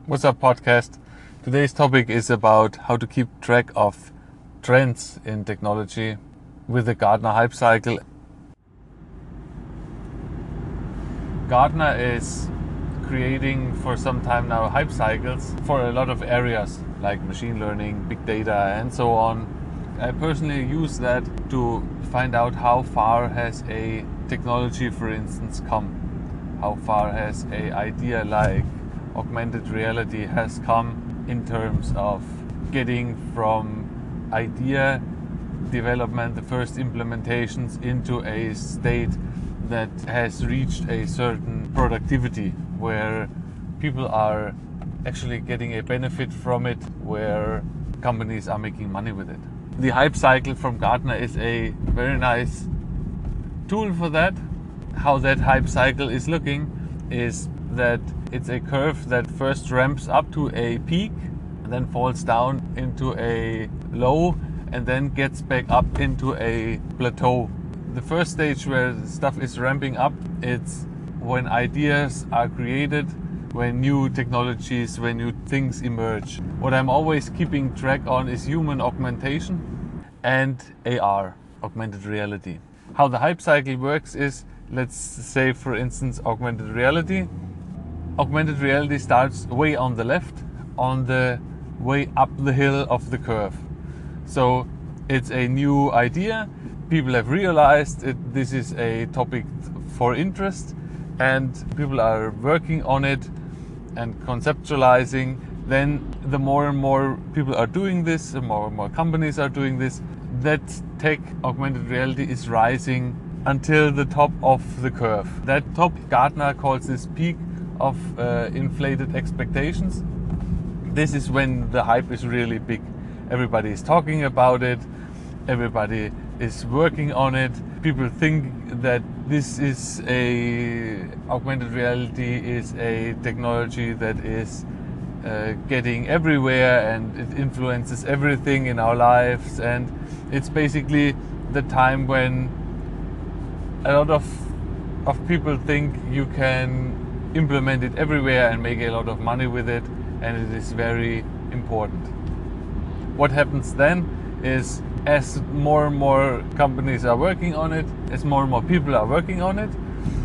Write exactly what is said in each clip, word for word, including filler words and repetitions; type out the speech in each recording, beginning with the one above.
What's up, podcast? Today's topic is about how to keep track of trends in technology with the Gartner hype cycle. Gartner is creating for some time now hype cycles for a lot of areas like machine learning, big data, and so on. I personally use that to find out how far has a technology, for instance, come. How far has a idea like augmented reality has come in terms of getting from idea development, the first implementations, into a state that has reached a certain productivity where people are actually getting a benefit from it, where companies are making money with it. The hype cycle from Gartner is a very nice tool for that. How that hype cycle is looking is that it's a curve that first ramps up to a peak and then falls down into a low and then gets back up into a plateau. The first stage where stuff is ramping up, it's when ideas are created, when new technologies, when new things emerge. What I'm always keeping track on is human augmentation and A R, augmented reality. How the hype cycle works is, let's say for instance augmented reality. Augmented reality starts way on the left, on the way up the hill of the curve. So it's a new idea. People have realized it, this is a topic for interest, and people are working on it and conceptualizing. Then the more and more people are doing this, the more and more companies are doing this, that tech, augmented reality, is rising until the top of the curve. That top, Gartner calls this peak of uh, inflated expectations. This is when the hype is really big. Everybody is talking about it. Everybody is working on it. People think that this is a augmented reality is a technology that is uh, getting everywhere and it influences everything in our lives, and it's basically the time when a lot of of people think you can implement it everywhere and make a lot of money with it, and it is very important. What happens then is, as more and more companies are working on it, as more and more people are working on it,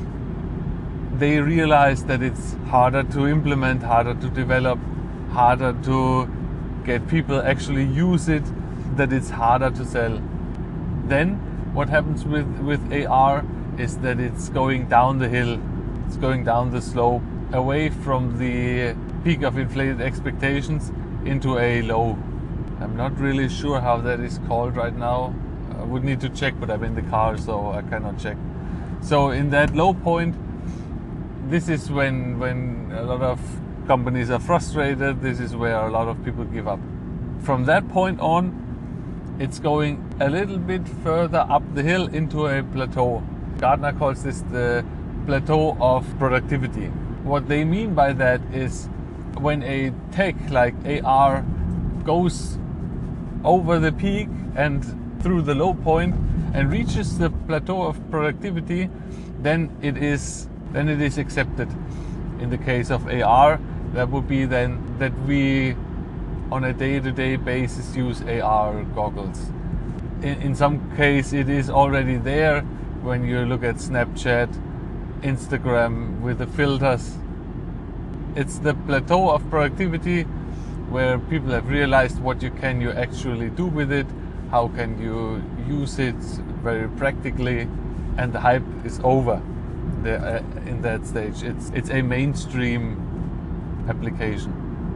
they realize that it's harder to implement, harder to develop, harder to get people actually use it, that it's harder to sell. Then what happens with, with A R is that it's going down the hill, it's going down the slope, away from the peak of inflated expectations into a low. I'm not really sure how that is called right now. I would need to check, but I'm in the car, so I cannot check. So in that low point, this is when when a lot of companies are frustrated. This is where a lot of people give up. From that point on, it's going a little bit further up the hill into a plateau. Gartner calls this the plateau of productivity. What they mean by that is when a tech like A R goes over the peak and through the low point and reaches the plateau of productivity, then it is then it is accepted. In the case of A R, that would be then that we on a day-to-day basis use A R goggles. In, in some case it is already there when you look at Snapchat, Instagram with the filters. It's the plateau of productivity where people have realized what you can you actually do with it, how can you use it very practically, and the hype is over the, uh, in that stage. It's, it's a mainstream application.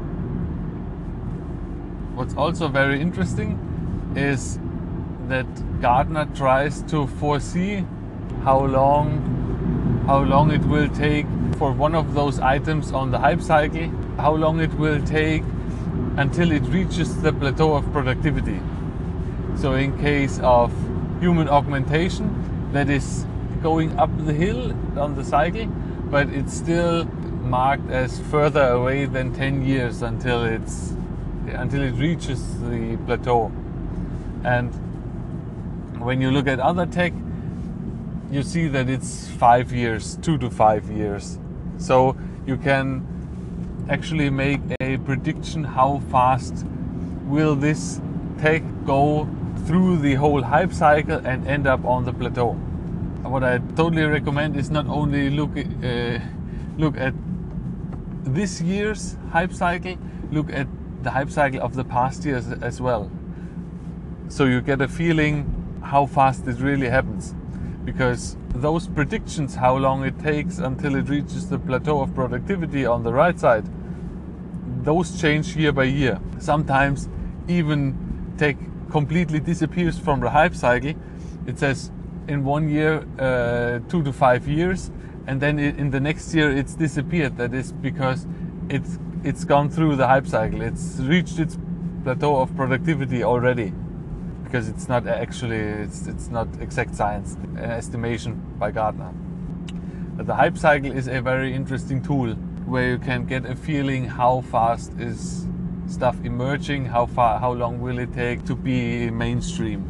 What's also very interesting is that Gartner tries to foresee how long how long it will take for one of those items on the hype cycle, how long it will take until it reaches the plateau of productivity. So in case of human augmentation, that is going up the hill on the cycle, but it's still marked as further away than ten years until it's until it reaches the plateau. And when you look at other tech, you see that it's five years, two to five years. So you can actually make a prediction how fast will this tech go through the whole hype cycle and end up on the plateau. What I totally recommend is not only look uh, look at this year's hype cycle, look at the hype cycle of the past years as well, so you get a feeling how fast it really happens. Because those predictions, how long it takes until it reaches the plateau of productivity on the right side, those change year by year. Sometimes even tech completely disappears from the hype cycle. It says in one year, uh, two to five years, and then it, in the next year it's disappeared. That is because it's it's gone through the hype cycle. It's reached its plateau of productivity already, because it's not actually it's it's not exact science, an estimation by Gartner. But the hype cycle is a very interesting tool where you can get a feeling how fast is stuff emerging, how far, how long will it take to be mainstream.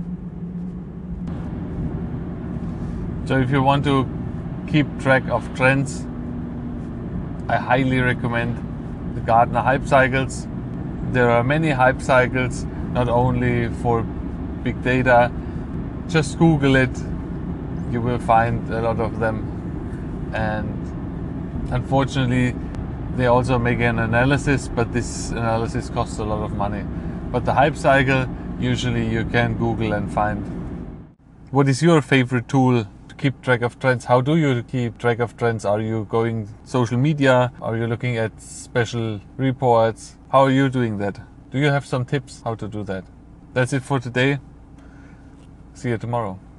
So if you want to keep track of trends, I highly recommend the Gartner hype cycles. There are many hype cycles, not only for big data. Just Google it, you will find a lot of them. And unfortunately, they also make an analysis, but this analysis costs a lot of money. But the hype cycle, usually you can Google and find. What is your favorite tool to keep track of trends? How do you keep track of trends? Are you going social media? Are you looking at special reports? How are you doing that? Do you have some tips how to do that? That's it for today. See you tomorrow.